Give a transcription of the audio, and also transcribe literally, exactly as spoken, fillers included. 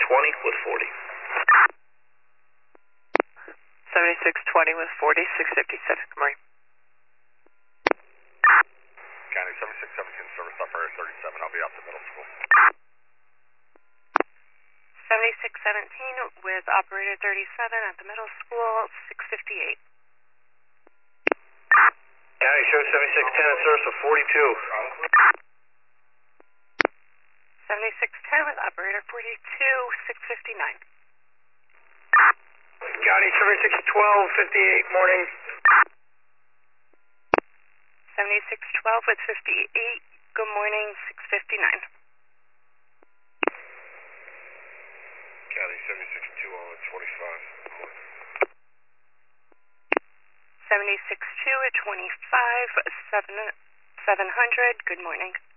twenty with forty. seventy-six twenty with forty, six fifty-seven. Good morning. County seventy-six seventeen, service operator thirty-seven. I'll be out to middle school. seventy-six seventeen with operator thirty-seven at the middle school, six fifty-eight. County show seventy-six ten in service with forty-two. seventy-six ten with operator forty-two, six fifty-nine. County seventy-six twelve, fifty-eight, morning. seventy-six twelve with fifty-eight, good morning, six fifty-nine. County seventy-six two oh twenty-five. seventy-six two at twenty-five, seven, seven hundred, good morning.